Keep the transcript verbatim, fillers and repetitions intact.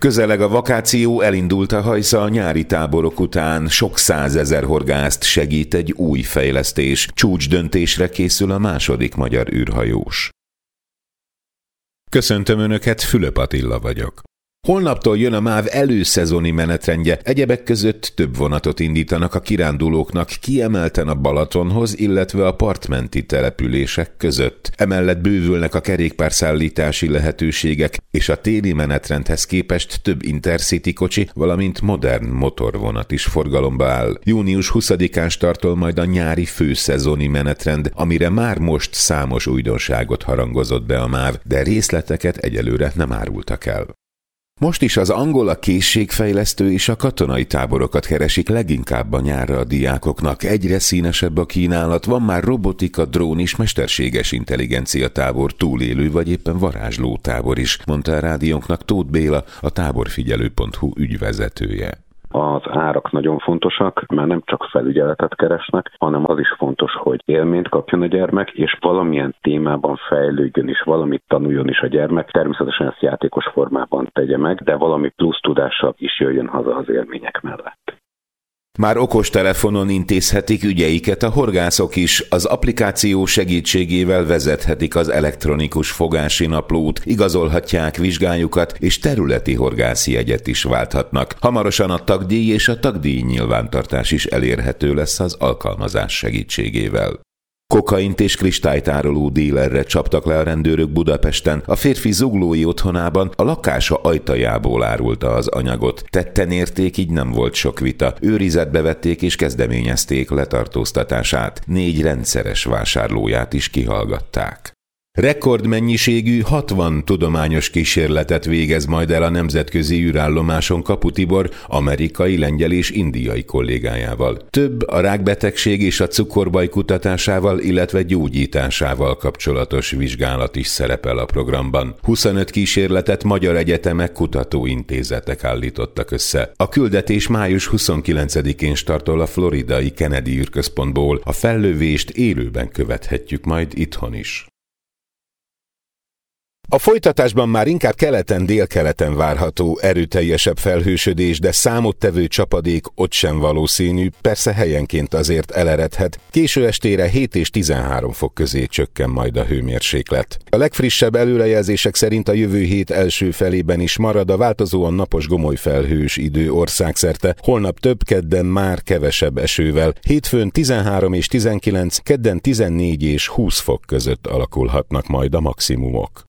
Közeleg a vakáció, elindult a hajsza a nyári táborok után, sok százezer horgászt segít egy új fejlesztés. Csúcsdöntésre készül a második magyar űrhajós. Köszöntöm Önöket, Fülöp Attila vagyok. Holnaptól jön a MÁV előszezoni menetrendje, egyebek között több vonatot indítanak a kirándulóknak kiemelten a Balatonhoz, illetve a partmenti települések között. Emellett bővülnek a kerékpárszállítási lehetőségek, és a téli menetrendhez képest több intercity kocsi, valamint modern motorvonat is forgalomba áll. június huszadikán startol majd a nyári főszezoni menetrend, amire már most számos újdonságot harangozott be a MÁV, de részleteket egyelőre nem árultak el. Most is az angol, a készségfejlesztő és a katonai táborokat keresik leginkább a nyárra a diákoknak. Egyre színesebb a kínálat, van már robotika, drón és mesterséges intelligencia tábor, túlélő vagy éppen varázsló tábor is, mondta a rádiónknak Tóth Béla, a táborfigyelő pont hu ügyvezetője. Az árak nagyon fontosak, mert nem csak felügyeletet keresnek, hanem az is fontos, hogy élményt kapjon a gyermek, és valamilyen témában fejlődjön is, valamit tanuljon is a gyermek. Természetesen ezt játékos formában tegye meg, de valami plusz tudással is jöjjön haza az élmények mellett. Már okostelefonon intézhetik ügyeiket a horgászok is, az applikáció segítségével vezethetik az elektronikus fogási naplót, igazolhatják vizsgájukat, és területi horgászi jegyet is válthatnak. Hamarosan a tagdíj és a tagdíj nyilvántartás is elérhető lesz az alkalmazás segítségével. Kokaint és kristálytároló dílerre csaptak le a rendőrök Budapesten. A férfi zuglói otthonában a lakása ajtajából árulta az anyagot. Tetten érték, így nem volt sok vita. Őrizetbe vették és kezdeményezték letartóztatását. Négy rendszeres vásárlóját is kihallgatták. Rekordmennyiségű hatvan tudományos kísérletet végez majd el a nemzetközi űrállomáson Kapu Tibor amerikai, lengyel és indiai kollégájával. Több a rákbetegség és a cukorbaj kutatásával, illetve gyógyításával kapcsolatos vizsgálat is szerepel a programban. huszonöt kísérletet magyar egyetemek, kutatóintézetek állítottak össze. A küldetés május huszonkilencedikén startol a floridai Kennedy űrközpontból. A fellövést élőben követhetjük majd itthon is. A folytatásban már inkább keleten-délkeleten várható erőteljesebb felhősödés, de számottevő csapadék ott sem valószínű, persze helyenként azért eleredhet. Késő estére hét és tizenhárom fok közé csökken majd a hőmérséklet. A legfrissebb előrejelzések szerint a jövő hét első felében is marad a változóan napos gomolyfelhős idő országszerte, holnap több, kedden már kevesebb esővel, hétfőn tizenhárom és tizenkilenc, kedden tizennégy és húsz fok között alakulhatnak majd a maximumok.